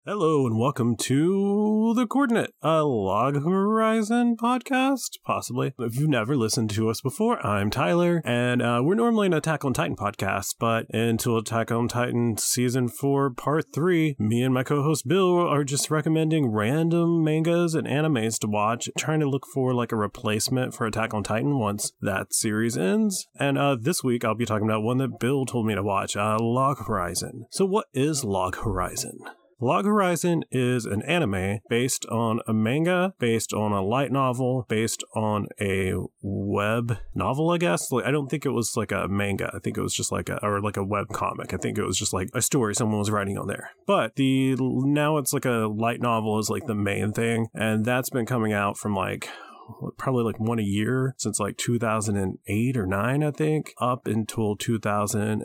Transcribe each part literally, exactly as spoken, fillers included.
Hello and welcome to The Coordinate, a Log Horizon podcast, possibly. If you've never listened to us before, I'm Tyler, and uh, we're normally an Attack on Titan podcast, but until Attack on Titan Season four Part three, me and my co-host Bill are just recommending random mangas and animes to watch, trying to look for like a replacement for Attack on Titan once that series ends. And uh, this week I'll be talking about one that Bill told me to watch, uh, Log Horizon. So what is Log Horizon? Log Horizon is an anime based on a manga, based on a light novel, based on a web novel, I guess. Like, I don't think it was like a manga. I think it was just like a, or like a web comic. I think it was just like a story someone was writing on there. But the, now it's like a light novel is like the main thing. And that's been coming out from like, probably like one a year since like two thousand eight or nine, I think, up until two thousand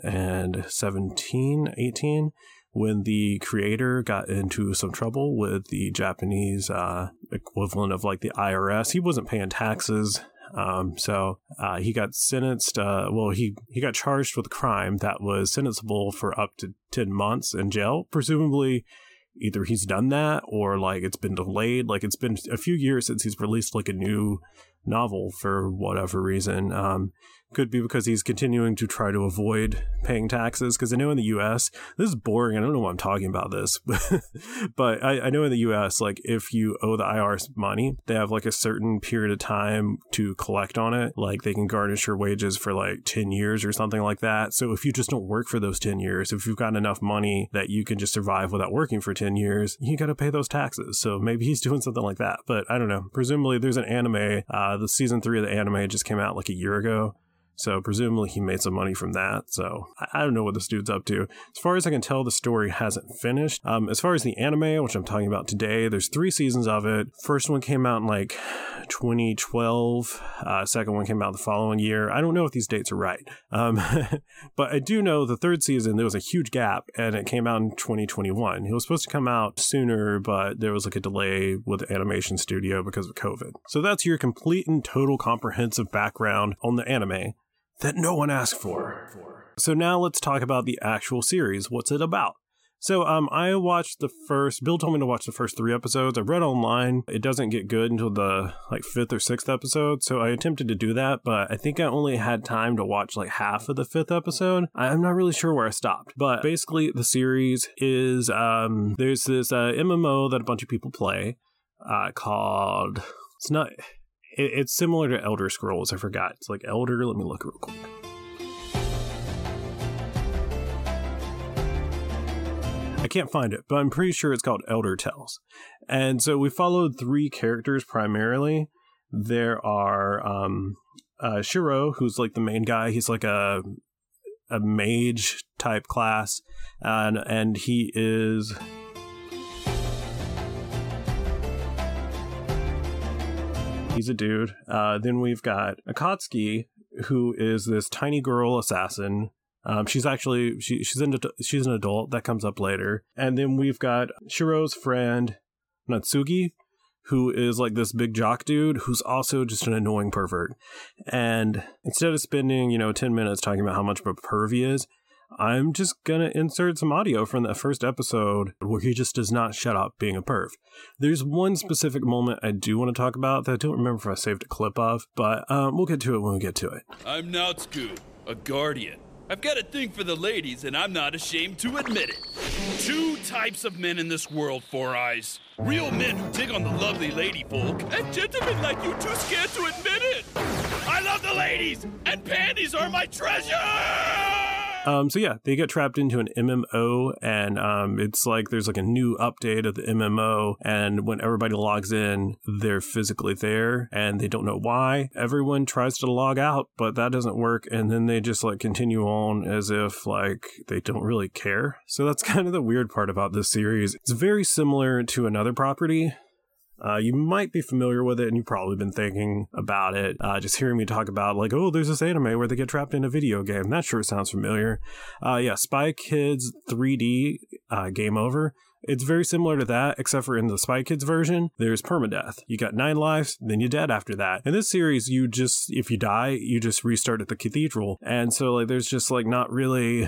seventeen, eighteen. When the creator got into some trouble with the Japanese uh, equivalent of like the I R S. He wasn't paying taxes. Um, so uh, he got sentenced. Uh, well, he, he got charged with a crime that was sentenciable for up to ten months in jail. Presumably, either he's done that or like it's been delayed. Like it's been a few years since he's released like a new novel for whatever reason. Um, could be because he's continuing to try to avoid paying taxes. Because I know in the U S, this is boring. I don't know why I'm talking about this. But I, I know in the U S, like if you owe the I R S money, they have like a certain period of time to collect on it. Like they can garnish your wages for like ten years or something like that. So if you just don't work for those ten years, if you've got enough money that you can just survive without working for ten years, you got to pay those taxes. So maybe he's doing something like that. But I don't know. Presumably there's an anime. Uh, the season three of the anime just came out like a year ago. So presumably he made some money from that. So I don't know what this dude's up to. As far as I can tell, the story hasn't finished. Um, as far as the anime, which I'm talking about today, there's three seasons of it. First one came out in like twenty twelve. Uh, second one came out the following year. I don't know if these dates are right. Um, but I do know the third season, there was a huge gap and it came out in twenty twenty-one. It was supposed to come out sooner, but there was like a delay with the animation studio because of COVID. So that's your complete and total comprehensive background on the anime that no one asked for. So now let's talk about the actual series. What's it about? So um, I watched the first, Bill told me to watch the first three episodes. I read online, it doesn't get good until the like fifth or sixth episode. So I attempted to do that, but I think I only had time to watch like half of the fifth episode. I'm not really sure where I stopped, but basically the series is, um, there's this uh, M M O that a bunch of people play uh, called, it's not... It's similar to Elder Scrolls. I forgot. It's like Elder. Let me look real quick. I can't find it, but I'm pretty sure it's called Elder Tales. And so we followed three characters primarily. There are um, uh, Shiro, who's like the main guy. He's like a a mage type class, and and he is. He's a dude. Uh, then we've got Akatsuki, who is this tiny girl assassin. Um, she's actually she she's an she's an adult. That comes up later. And then we've got Shiro's friend Natsugi, who is like this big jock dude who's also just an annoying pervert. And instead of spending you know ten minutes talking about how much of a perv he is, I'm just gonna insert some audio from that first episode where he just does not shut up being a perv. There's one specific moment I do want to talk about that I don't remember if I saved a clip of, but um, we'll get to it when we get to it. I'm Natsku, a guardian. I've got a thing for the ladies, and I'm not ashamed to admit it. Two types of men in this world, Four Eyes. Real men who dig on the lovely lady folk, and gentlemen like you too scared to admit it. I love the ladies, and panties are my treasure! Um, so yeah, they get trapped into an M M O, and um, it's like there's like a new update of the M M O, and when everybody logs in, they're physically there, and they don't know why. Everyone tries to log out, but that doesn't work, and then they just like continue on as if like they don't really care. So that's kind of the weird part about this series. It's very similar to another property. Uh, you might be familiar with it, and you've probably been thinking about it. Uh, just hearing me talk about, like, oh, there's this anime where they get trapped in a video game. That sure sounds familiar. Uh, yeah, Spy Kids three D uh, Game Over. It's very similar to that, except for in the Spy Kids version, there's permadeath. You got nine lives, then you're dead after that. In this series, you just, if you die, you just restart at the cathedral. And so, like, there's just, like, not really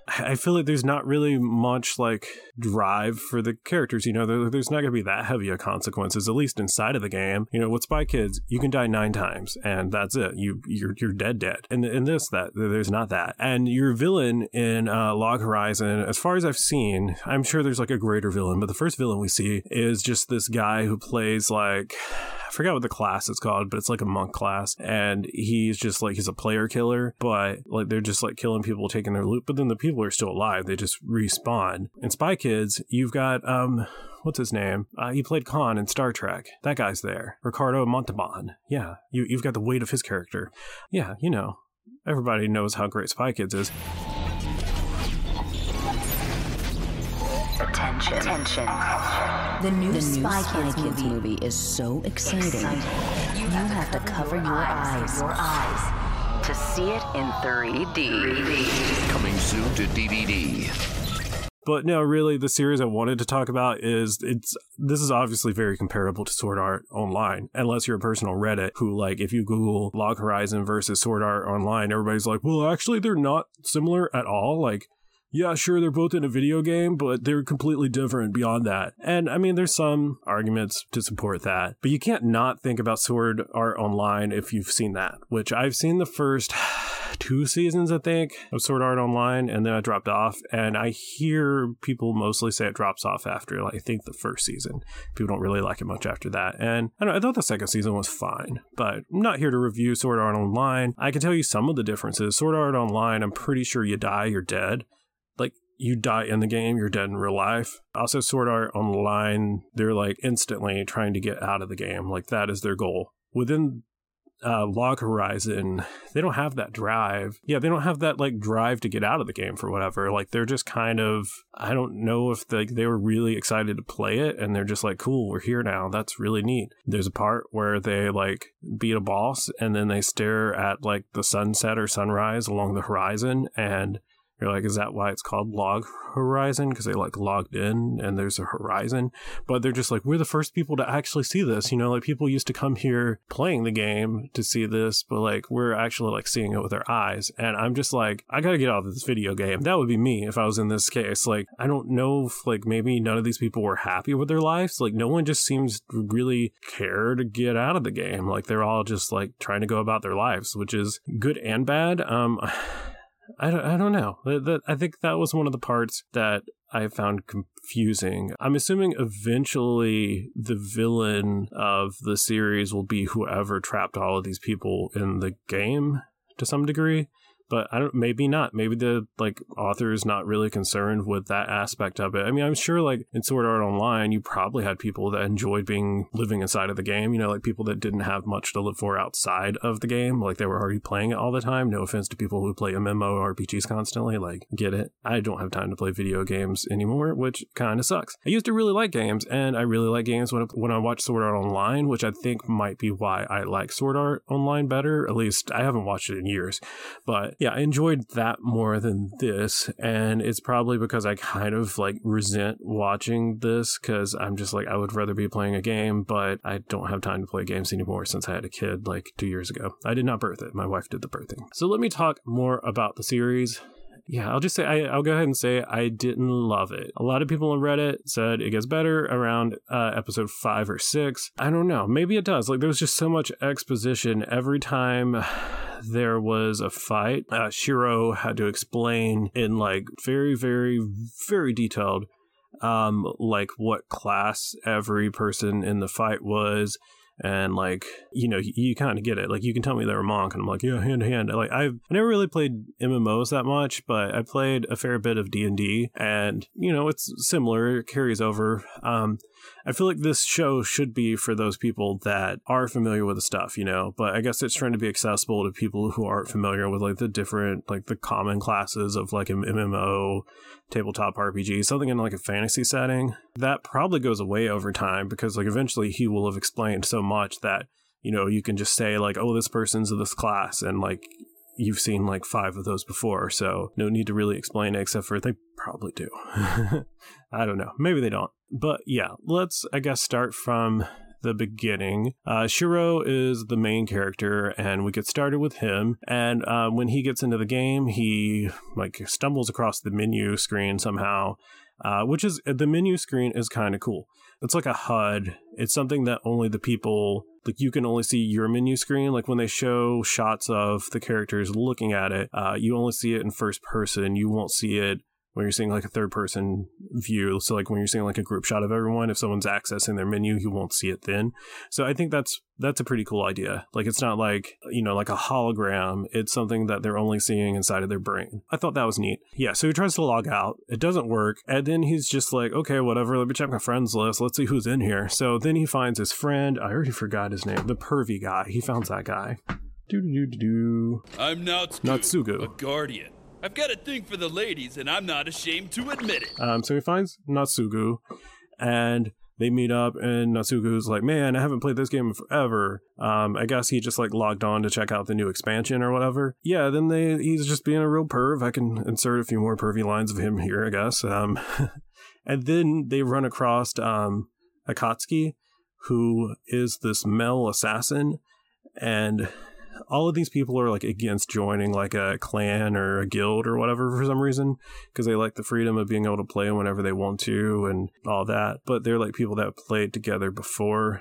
I feel like there's not really much like drive for the characters. You know, there, there's not going to be that heavy of consequences, at least inside of the game. You know, with Spy Kids, you can die nine times and that's it. You you're you're dead dead. And in this, that there's not that. And your villain in uh, Log Horizon, as far as I've seen, I'm sure there's like a greater villain, but the first villain we see is just this guy who plays like, I forgot what the class is called, but it's like a monk class, and he's just like, he's a player killer, but like they're just like killing people, taking their loot, but then the people are still alive, they just respawn. In Spy Kids, you've got um what's his name? Uh, he played Khan in Star Trek. That guy's there. Ricardo Montalban. Yeah, you, you've got the weight of his character. Yeah, you know, everybody knows how great Spy Kids is. Attention. Attention. The new, the Spy, new Kids, Spy Kids movie. movie is so exciting. exciting. You, you have, have to cover, cover your eyes. Your eyes. To see it in three D. Coming soon to D V D. But no, really, the series I wanted to talk about is, it's this is obviously very comparable to Sword Art Online, unless you're a person on Reddit who, like, if you Google Log Horizon versus Sword Art Online, everybody's like, well, actually, they're not similar at all. Like, yeah, sure, they're both in a video game, but they're completely different beyond that. And I mean, there's some arguments to support that, but you can't not think about Sword Art Online if you've seen that, which I've seen the first two seasons, I think, of Sword Art Online, and then I dropped off. And I hear people mostly say it drops off after, like, I think the first season. People don't really like it much after that. And I don't know, I thought the second season was fine, but I'm not here to review Sword Art Online. I can tell you some of the differences. Sword Art Online, I'm pretty sure you die, you're dead. Like, you die in the game, you're dead in real life. Also, Sword Art Online, they're like instantly trying to get out of the game. Like, that is their goal. Within uh, Log Horizon, they don't have that drive. Yeah, they don't have that like drive to get out of the game for whatever. Like, they're just kind of, I don't know if they, they were really excited to play it, and they're just like, cool, we're here now. That's really neat. There's a part where they like beat a boss, and then they stare at like the sunset or sunrise along the horizon, and you're like, is that why it's called Log Horizon? Because they like logged in and there's a horizon. But they're just like, we're the first people to actually see this. You know, like people used to come here playing the game to see this, but like we're actually like seeing it with our eyes. And I'm just like, I gotta get out of this video game. That would be me if I was in this case. Like, I don't know if like maybe none of these people were happy with their lives. Like, no one just seems to really care to get out of the game. Like, they're all just like trying to go about their lives, which is good and bad. Um, I don't, I don't know. I think that was one of the parts that I found confusing. I'm assuming eventually the villain of the series will be whoever trapped all of these people in the game to some degree. But I don't, maybe not. Maybe the like author is not really concerned with that aspect of it. I mean, I'm sure like in Sword Art Online, you probably had people that enjoyed being living inside of the game, you know, like people that didn't have much to live for outside of the game. Like they were already playing it all the time. No offense to people who play M M O R P Gs constantly. Like, get it. I don't have time to play video games anymore, which kind of sucks. I used to really like games, and I really like games when, when I watch Sword Art Online, which I think might be why I like Sword Art Online better. At least I haven't watched it in years, but yeah, I enjoyed that more than this, and it's probably because I kind of like resent watching this because I'm just like, I would rather be playing a game, but I don't have time to play games anymore since I had a kid like two years ago. I did not birth it. My wife did the birthing. So let me talk more about the series. Yeah, I'll just say, I, I'll go ahead and say I didn't love it. A lot of people on Reddit said it gets better around uh, episode five or six. I don't know. Maybe it does. Like, there's just so much exposition every time there was a fight. Uh, Shiro had to explain in like very, very, very detailed, um, like what class every person in the fight was. And like, you know, you, you kind of get it. Like, you can tell me they're a monk, and I'm like, yeah, hand to hand. Like, I've I never really played M M Os that much, but I played a fair bit of D and D, and you know, it's similar. It carries over. Um, I feel like this show should be for those people that are familiar with the stuff, you know, but I guess it's trying to be accessible to people who aren't familiar with like the different, like the common classes of like an M M O, tabletop R P G, something in like a fantasy setting. That probably goes away over time because like eventually he will have explained so much that, you know, you can just say like, oh, this person's of this class, and like you've seen like five of those before, so no need to really explain it, except for they probably do. I don't know. Maybe they don't. But yeah, let's, I guess, start from the beginning. Uh, Shiro is the main character, and we get started with him. And uh, when he gets into the game, he like stumbles across the menu screen somehow, uh, which is the menu screen is kind of cool. It's like a H U D. It's something that only the people, like you can only see your menu screen. Like when they show shots of the characters looking at it, uh, you only see it in first person. You won't see it when you're seeing like a third person view. So like when you're seeing like a group shot of everyone, if someone's accessing their menu, you won't see it then. So I think that's that's a pretty cool idea. Like it's not like, you know, like a hologram. It's something that they're only seeing inside of their brain. I thought that was neat. Yeah, so he tries to log out. It doesn't work. And then he's just like, okay, whatever. Let me check my friends list. Let's see who's in here. So then he finds his friend. I already forgot his name. The pervy guy. He found that guy. Do-do-do-do-do. I'm Natsugu, Natsugu. a guardian. I've got a thing for the ladies, and I'm not ashamed to admit it. Um, so he finds Natsugu, and they meet up, and Natsugu's like, man, I haven't played this game in forever. Um, I guess he just like logged on to check out the new expansion or whatever. Yeah, then they he's just being a real perv. I can insert a few more pervy lines of him here, I guess. Um, and then they run across um, Akatsuki, who is this male assassin, and all of these people are like against joining like a clan or a guild or whatever for some reason, because they like the freedom of being able to play whenever they want to and all that. But they're like people that played together before.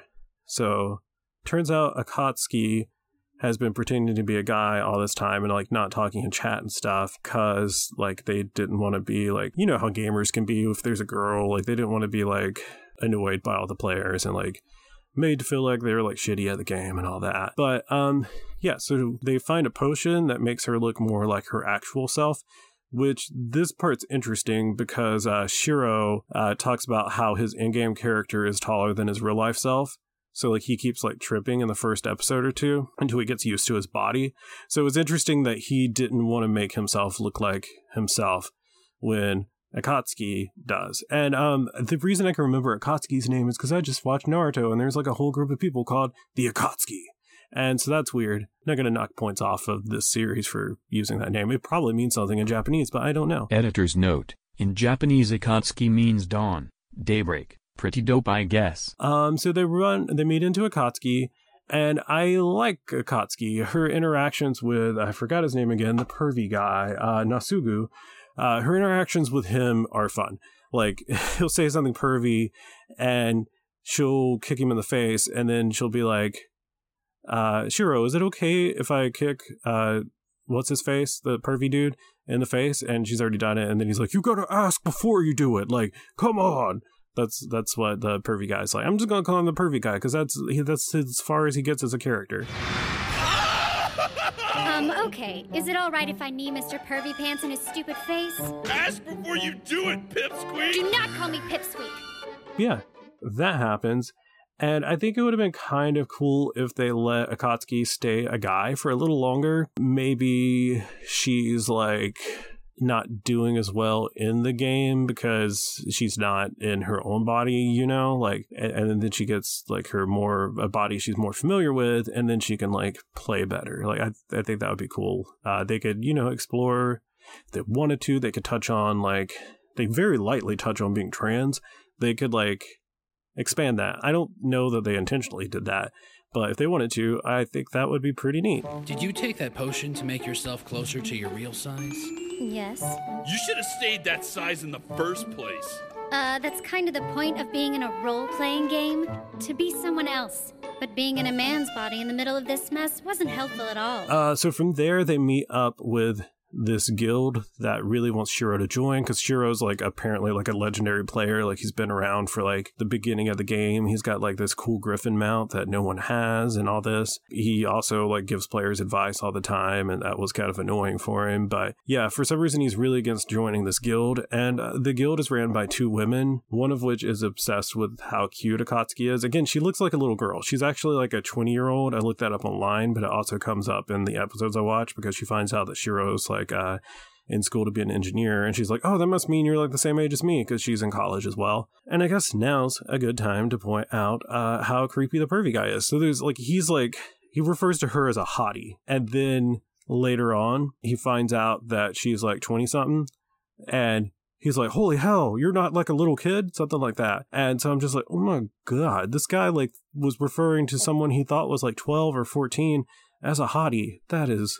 So turns out Akatsuki has been pretending to be a guy all this time and like not talking in chat and stuff because like they didn't want to be like, you know how gamers can be if there's a girl, like they didn't want to be like annoyed by all the players and like made to feel like they were like shitty at the game and all that. But um yeah, so they find a potion that makes her look more like her actual self, which this part's interesting because uh Shiro uh talks about how his in-game character is taller than his real life self. So like he keeps like tripping in the first episode or two until he gets used to his body. So it was interesting that he didn't want to make himself look like himself when Akatsuki does. And um, the reason I can remember Akatsuki's name is because I just watched Naruto and there's like a whole group of people called the Akatsuki. And so that's weird. Not going to knock points off of this series for using that name. It probably means something in Japanese, but I don't know. Editor's note. In Japanese, Akatsuki means dawn, daybreak. Pretty dope, I guess. Um, so they run, they meet into Akatsuki. And I like Akatsuki. Her interactions with, I forgot his name again, the pervy guy, uh, Natsugu. Uh, her interactions with him are fun. Like, he'll say something pervy, and she'll kick him in the face, and then she'll be like, uh, Shiro, is it okay if I kick, uh, what's his face, the pervy dude, in the face? And she's already done it, and then he's like, you gotta ask before you do it. Like, come on. That's that's what the pervy guy's like. I'm just gonna call him the pervy guy, because that's, he, that's as far as he gets as a character. Um, okay. Is it all right if I knee Mister Pervy Pants in his stupid face? Ask before you do it, Pipsqueak! Do not call me Pipsqueak! Yeah, that happens. And I think it would have been kind of cool if they let Akatsuki stay a guy for a little longer. Maybe she's like not doing as well in the game because she's not in her own body, you know, like, and, and then she gets like her more a body she's more familiar with, and then she can like play better. Like I, I think that would be cool. Uh, they could, you know, explore if they wanted to. They could touch on like they very lightly touch on being trans. They could like expand that. I don't know that they intentionally did that, but if they wanted to, I think that would be pretty neat. Did you take that potion to make yourself closer to your real size? Yes. You should have stayed that size in the first place. Uh, that's kind of the point of being in a role-playing game. To be someone else. But being in a man's body in the middle of this mess wasn't helpful at all. Uh, so from there, they meet up with this guild that really wants Shiro to join, because Shiro's like apparently like a legendary player. Like he's been around for like the beginning of the game. He's got like this cool griffin mount that no one has and all this. He also like gives players advice all the time, and that was kind of annoying for him. But yeah, for some reason he's really against joining this guild. And uh, the guild is ran by two women, one of which is obsessed with how cute Akatsuki is. Again, she looks like a little girl. She's actually like a twenty year old. I looked that up online, but it also comes up in the episodes I watch because she finds out that Shiro's like uh in school to be an engineer, and she's like, oh, that must mean you're like the same age as me, because she's in college as well. And I guess now's a good time to point out uh how creepy the pervy guy is. So there's like he's like he refers to her as a hottie, and then later on he finds out that she's like twenty something, and he's like, holy hell, you're not like a little kid, something like that. And so I'm just like, oh my God, this guy like was referring to someone he thought was like twelve or fourteen as a hottie. That is,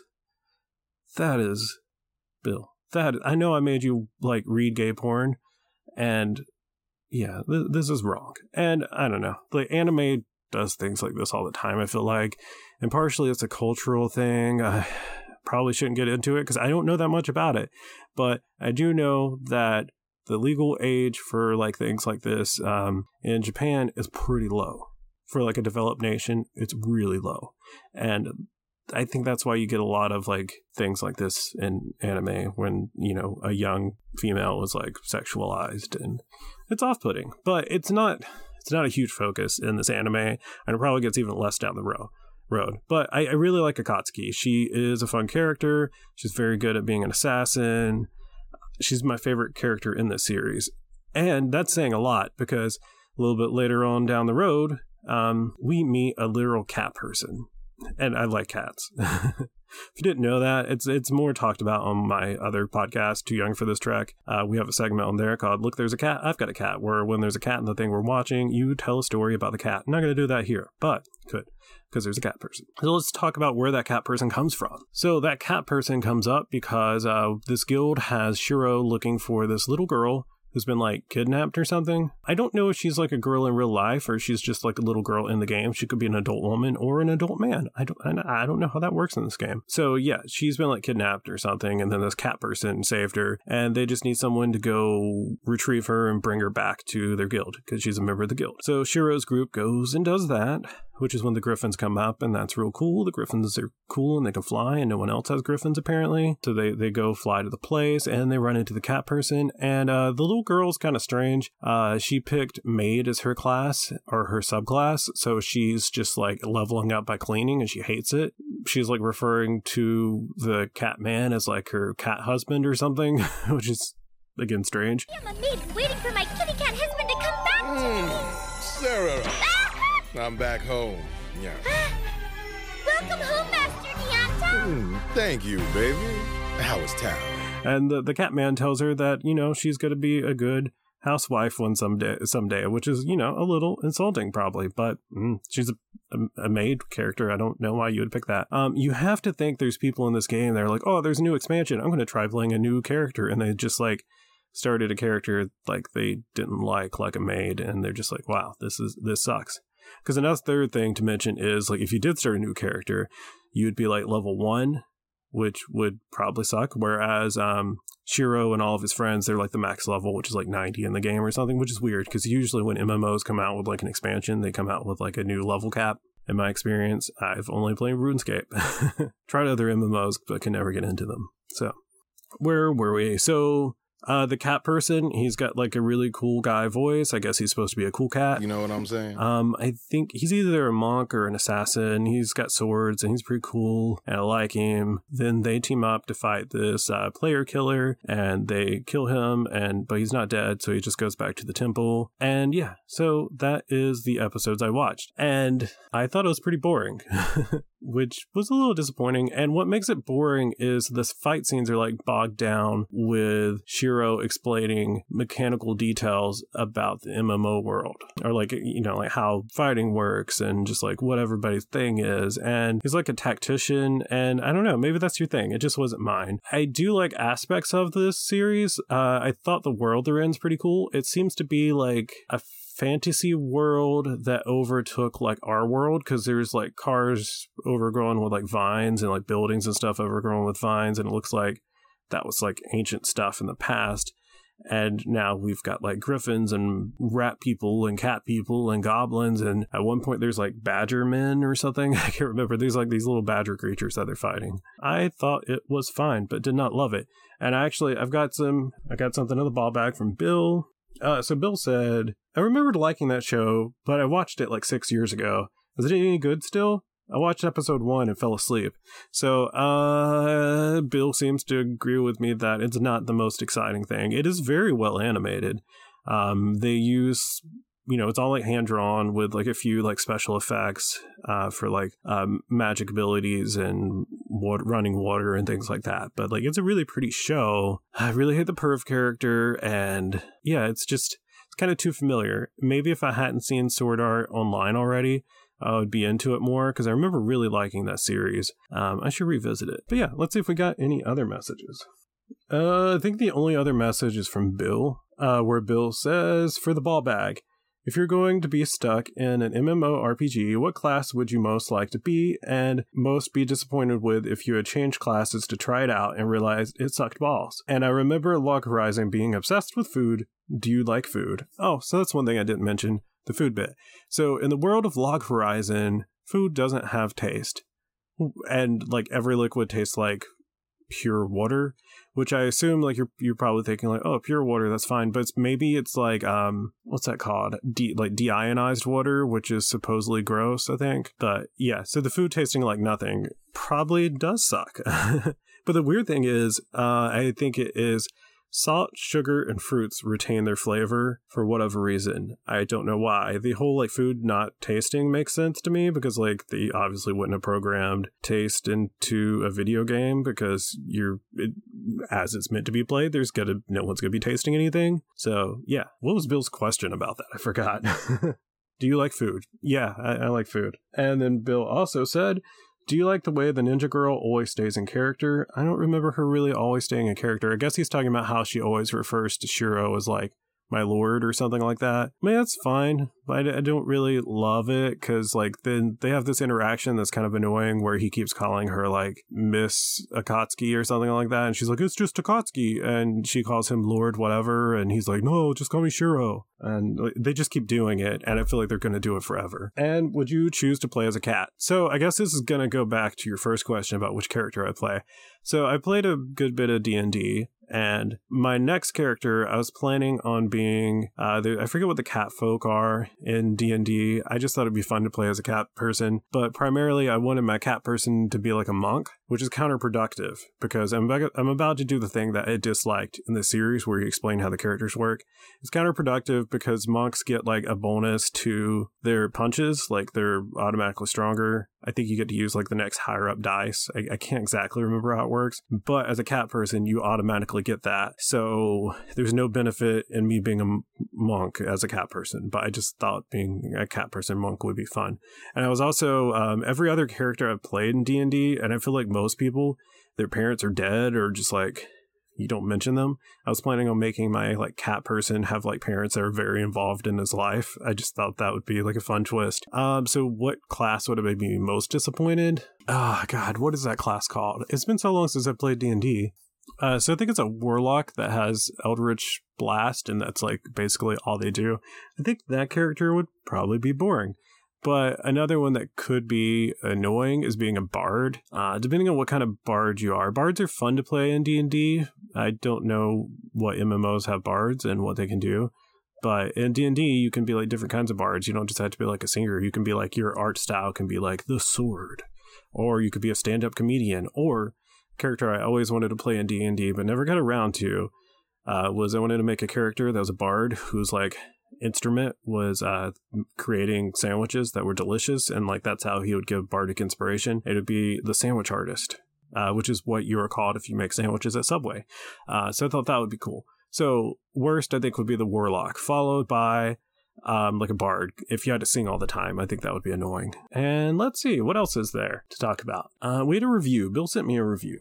that is, Bill, that, I know I made you like read gay porn, and yeah, th- this is wrong. And I don't know, like anime does things like this all the time, I feel like, and partially it's a cultural thing. I probably shouldn't get into it because I don't know that much about it, but I do know that the legal age for like things like this um, in Japan is pretty low. For like a developed nation, it's really low. And I think that's why you get a lot of like things like this in anime when, you know, a young female is like sexualized, and it's off-putting, but it's not, it's not a huge focus in this anime, and it probably gets even less down the road. road. But I, I really like Akatsuki. She is a fun character. She's very good at being an assassin. She's my favorite character in this series. And that's saying a lot because a little bit later on down the road, um, we meet a literal cat person. And I like cats. If you didn't know that, it's it's more talked about on my other podcast, Too Young for This Trek. Uh, we have a segment on there called Look, There's a Cat, I've Got a Cat, where when there's a cat in the thing we're watching, you tell a story about the cat. I'm not going to do that here, but could, because there's a cat person. So let's talk about where that cat person comes from. So that cat person comes up because uh, this guild has Shiro looking for this little girl who's been like kidnapped or something. I don't know if she's like a girl in real life or she's just like a little girl in the game. She could be an adult woman or an adult man. I don't I don't know how that works in this game. So yeah, she's been like kidnapped or something, and then this cat person saved her, and they just need someone to go retrieve her and bring her back to their guild because she's a member of the guild. So Shiro's group goes and does that, which is when the griffins come up, and that's real cool. The griffins are cool and they can fly, and no one else has griffins apparently. So they, they go fly to the place, and they run into the cat person, and uh, the little girl's kind of strange. Uh, she picked maid as her class, or her subclass, so she's just like leveling up by cleaning, and she hates it. She's like referring to the cat man as like her cat husband or something, which is, again, strange. I'm a maid waiting for my kitty cat husband to come back to me. Sarah. I'm back home. Yeah. Welcome home, Master Nyata. Mm, thank you, baby. How was town? And the, the cat man tells her that, you know, she's going to be a good housewife one someday, someday, which is, you know, a little insulting probably, but mm, she's a, a, a maid character. I don't know why you would pick that. Um, you have to think there's people in this game that are like, oh, there's a new expansion, I'm going to try playing a new character. And they just like started a character like they didn't like, like a maid. And they're just like, wow, this is, this sucks. Because another third thing to mention is, like, if you did start a new character, you'd be, like, level one, which would probably suck. Whereas um, Shiro and all of his friends, they're, like, the max level, which is, like, ninety in the game or something, which is weird. Because usually when M M Os come out with, like, an expansion, they come out with, like, a new level cap. In my experience, I've only played RuneScape. Tried other M M Os, but can never get into them. So, where were we? So... Uh, the cat person, he's got like a really cool guy voice. I guess he's supposed to be a cool cat. You know what I'm saying? Um, I think he's either a monk or an assassin. He's got swords and he's pretty cool, and I like him. Then they team up to fight this uh, player killer, and they kill him, and but he's not dead, so he just goes back to the temple. And yeah, so that is the episodes I watched, and I thought it was pretty boring. Which was a little disappointing. And what makes it boring is the fight scenes are like bogged down with Shiro explaining mechanical details about the M M O world, or like, you know, like how fighting works and just like what everybody's thing is. And he's like a tactician, and I don't know, maybe that's your thing. It just wasn't mine. I do like aspects of this series. Uh, I thought the world they're in is pretty cool. It seems to be like a fantasy world that overtook like our world, because there's like cars overgrown with like vines and like buildings and stuff overgrown with vines, and it looks like that was like ancient stuff in the past. And now we've got like griffins and rat people and cat people and goblins, and at one point there's like badger men or something. I can't remember. There's like these little badger creatures that they're fighting. I thought it was fine, but did not love it. And actually I've got some I got something in the ball bag from Bill. Uh, so Bill said, I remembered liking that show, but I watched it like six years ago. Is it any good still? I watched episode one and fell asleep. So, uh, Bill seems to agree with me that it's not the most exciting thing. It is very well animated. Um, they use, you know, it's all like hand drawn with like a few like special effects, uh, for like, um, magic abilities and water, running water and things like that. But like, it's a really pretty show. I really hate the Perv character, and yeah, it's just it's kind of too familiar. Maybe if I hadn't seen Sword Art Online already, I would be into it more, because I remember really liking that series. Um, I should revisit it. But yeah, let's see if we got any other messages. Uh, I think the only other message is from Bill, uh, where Bill says, for the ball bag, if you're going to be stuck in an MMORPG, what class would you most like to be and most be disappointed with if you had changed classes to try it out and realized it sucked balls? And I remember Log Horizon being obsessed with food. Do you like food? Oh, so that's one thing I didn't mention, the food bit. So in the world of Log Horizon, food doesn't have taste. And like every liquid tastes like pure water, which I assume like you're you're probably thinking like, oh, pure water, that's fine, but it's, maybe it's like um what's that called, De- like deionized water, which is supposedly gross, I think. But yeah, so the food tasting like nothing probably does suck. But the weird thing is, uh I think it is salt, sugar, and fruits retain their flavor for whatever reason. I don't know why. The whole like food not tasting makes sense to me, because like they obviously wouldn't have programmed taste into a video game, because you're it, as it's meant to be played, there's gonna no one's gonna be tasting anything. So yeah, what was Bill's question about that? I forgot. Do you like food? Yeah, I, I like food. And then Bill also said, do you like the way the ninja girl always stays in character? I don't remember her really always staying in character. I guess he's talking about how she always refers to Shiro as like my lord or something like that. I mean, that's fine, but I, I don't really love it, because like then they have this interaction that's kind of annoying where he keeps calling her like Miss Akatsuki or something like that, and she's like, it's just Akatsuki, and she calls him Lord whatever, and he's like, no, just call me Shiro. And they just keep doing it, and I feel like they're going to do it forever. And would you choose to play as a cat? So I guess this is going to go back to your first question about which character I play. So I played a good bit of D and D, and my next character, I was planning on being, uh, the, I forget what the cat folk are in D and D. I just thought it'd be fun to play as a cat person, but primarily I wanted my cat person to be like a monk, which is counterproductive, because I'm, I'm about to do the thing that I disliked in the series where you explain how the characters work. It's counterproductive because monks get like a bonus to their punches, like they're automatically stronger. I think you get to use like the next higher up dice. I, I can't exactly remember how it works, but as a cat person, you automatically get that. So there's no benefit in me being a monk as a cat person, but I just thought being a cat person monk would be fun. And I was also, um, every other character I've played in D and D, and I feel like most people, their parents are dead or just like, you don't mention them. I was planning on making my like cat person have like parents that are very involved in his life. I just thought that would be like a fun twist. Um, so what class would have made me most disappointed? Oh God, what is that class called? It's been so long since I played D and D. Uh, so I think it's a warlock that has Eldritch Blast, and that's like basically all they do. I think that character would probably be boring. But another one that could be annoying is being a bard. Uh, depending on what kind of bard you are. Bards are fun to play in D and D. I don't know what M M Os have bards and what they can do. But in D and D, you can be like different kinds of bards. You don't just have to be like a singer. You can be like, your art style can be like the sword. Or you could be a stand-up comedian. Or a character I always wanted to play in D and D but never got around to uh, was I wanted to make a character that was a bard who's like, instrument was uh creating sandwiches that were delicious, and like that's how he would give bardic inspiration. It would be the sandwich artist, uh which is what you are called if you make sandwiches at Subway. Uh so I thought that would be cool. So worst I think would be the warlock, followed by um like a bard. If you had to sing all the time, I think that would be annoying. And let's see what else is there to talk about. Uh we had a review. Bill sent me a review.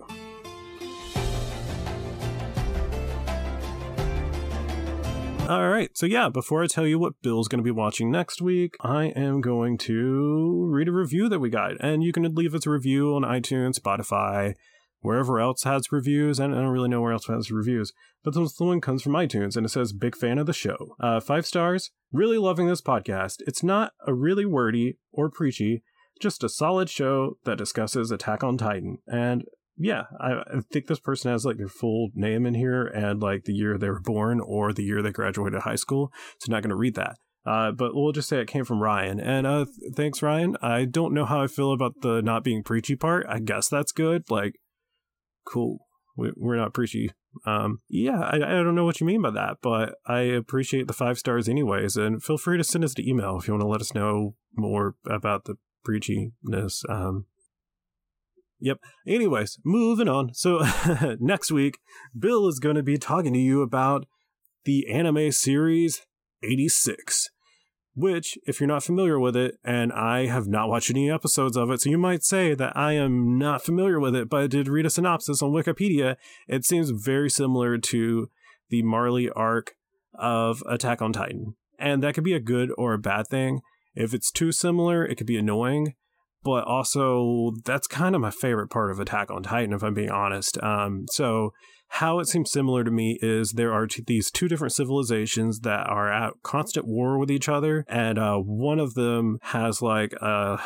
All right, so yeah, before I tell you what Bill's going to be watching next week, I am going to read a review that we got. And you can leave us a review on iTunes, Spotify, wherever else has reviews. I don't really know where else has reviews, but this one comes from iTunes, and it says, big fan of the show. Uh, five stars, really loving this podcast. It's not a really wordy or preachy, just a solid show that discusses Attack on Titan. And yeah, I, I think this person has like their full name in here and like the year they were born or the year they graduated high school. So I'm not going to read that. Uh, but we'll just say it came from Ryan. And uh, th- thanks, Ryan. I don't know how I feel about the not being preachy part. I guess that's good. Like, cool. We, we're not preachy. Um, yeah, I, I don't know what you mean by that, but I appreciate the five stars anyways. And feel free to send us an email if you want to let us know more about the preachiness. Um, Yep. Anyways, moving on. So next week, Bill is going to be talking to you about the anime series eighty-six, which, if you're not familiar with it, and I have not watched any episodes of it, so you might say that I am not familiar with it, but I did read a synopsis on Wikipedia. It seems very similar to the Marley arc of Attack on Titan. And that could be a good or a bad thing. If it's too similar, it could be annoying. But also, that's kind of my favorite part of Attack on Titan, if I'm being honest. Um, so how it seems similar to me is there are t- these two different civilizations that are at constant war with each other. And uh, one of them has like a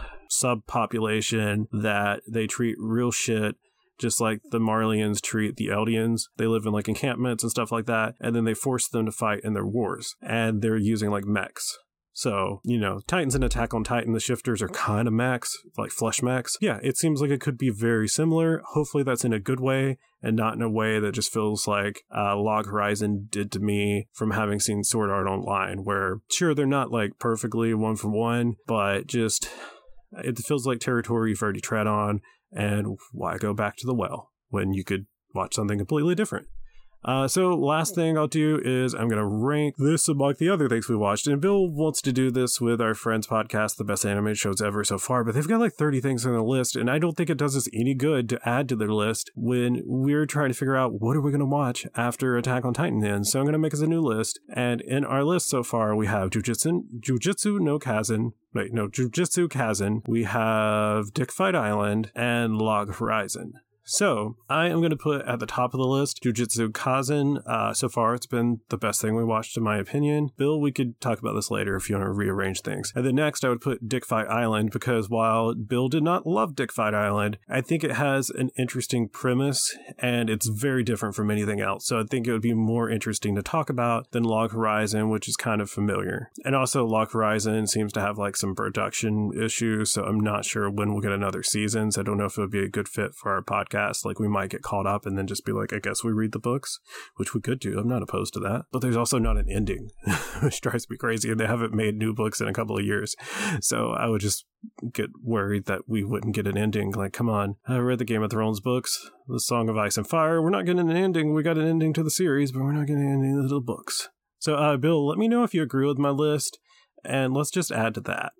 subpopulation that they treat real shit, just like the Marleyans treat the Eldians. They live in like encampments and stuff like that. And then they force them to fight in their wars. And they're using like mechs. So, you know, Titans and Attack on Titan, the shifters are kind of mechs, like flesh mechs. Yeah, it seems like it could be very similar. Hopefully that's in a good way and not in a way that just feels like uh, Log Horizon did to me from having seen Sword Art Online, where sure, they're not like perfectly one for one, but just it feels like territory you've already tread on, and why go back to the well when you could watch something completely different? Uh, so last thing I'll do is I'm going to rank this among the other things we watched. And Bill wants to do this with our friends podcast, the best animated shows ever so far, but they've got like thirty things on the list. And I don't think it does us any good to add to their list when we're trying to figure out what are we going to watch after Attack on Titan ends. So I'm going to make us a new list. And in our list so far, we have Jujutsu, Jujutsu no Kaisen. Wait, no, Jujutsu Kaisen. We have Dick Fight Island and Log Horizon. So, I am going to put at the top of the list Jujutsu Kaisen. Uh, so far, it's been the best thing we watched, in my opinion. Bill, we could talk about this later if you want to rearrange things. And then next, I would put Dick Fight Island, because while Bill did not love Dick Fight Island, I think it has an interesting premise, and it's very different from anything else. So, I think it would be more interesting to talk about than Log Horizon, which is kind of familiar. And also, Log Horizon seems to have like some production issues, so I'm not sure when we'll get another season. So, I don't know if it would be a good fit for our podcast. Like, we might get caught up and then just be like, I guess we read the books, which we could do. I'm not opposed to that. But there's also not an ending, which drives me crazy. And they haven't made new books in a couple of years. So I would just get worried that we wouldn't get an ending. Like, come on, I read the Game of Thrones books, The Song of Ice and Fire. We're not getting an ending. We got an ending to the series, but we're not getting any of the books. So, uh, Bill, let me know if you agree with my list, and let's just add to that.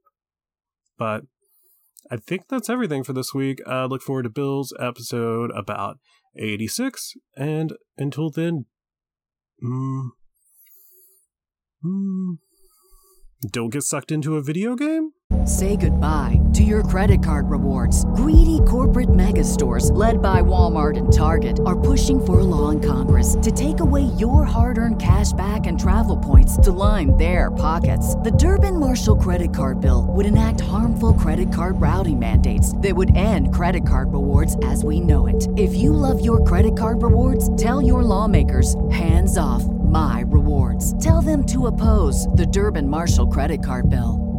But I think that's everything for this week. I uh, look forward to Bill's episode about eighty-six. And until then, mm, mm, don't get sucked into a video game? Say goodbye to your credit card rewards. Greedy corporate mega stores, led by Walmart and Target, are pushing for a law in Congress to take away your hard-earned cash back and travel points to line their pockets. The Durbin-Marshall credit card bill would enact harmful credit card routing mandates that would end credit card rewards as we know it. If you love your credit card rewards, tell your lawmakers, hands off my rewards. Tell them to oppose the Durbin-Marshall credit card bill.